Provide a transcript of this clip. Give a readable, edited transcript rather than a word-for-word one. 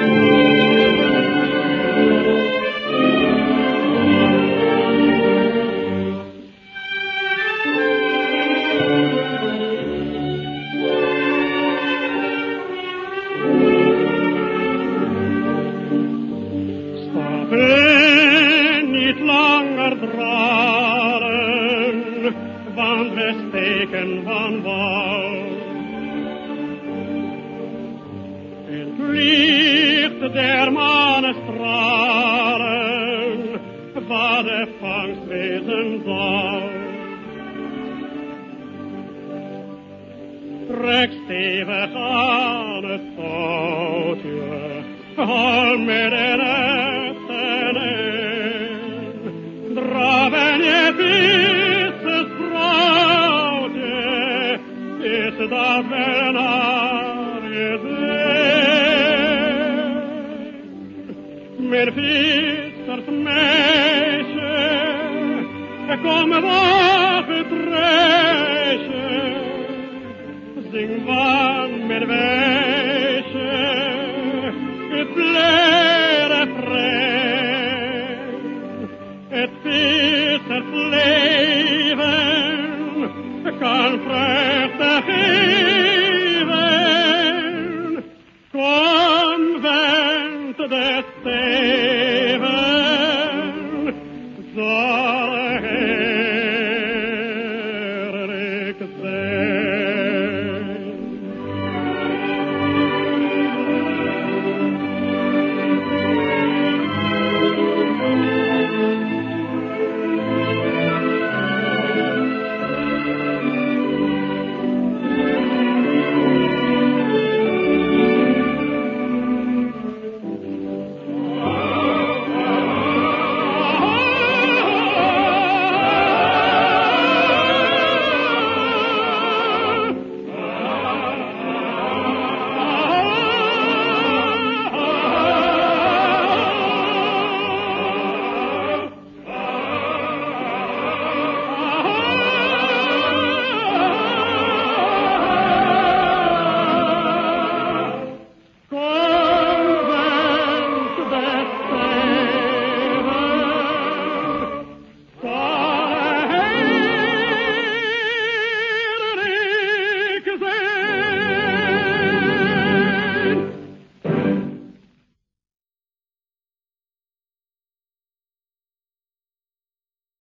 Niet langer dralen, want we steken van wal. In het licht der manestralen, wat de vangst wezen zal. Trek stevig aan het touwtje, al met een echte neer. Draven je visses vrouwtje, is dat wel naar je zin? Mijn vissers meisje, kom wacht het reisje, zing van mijn weg.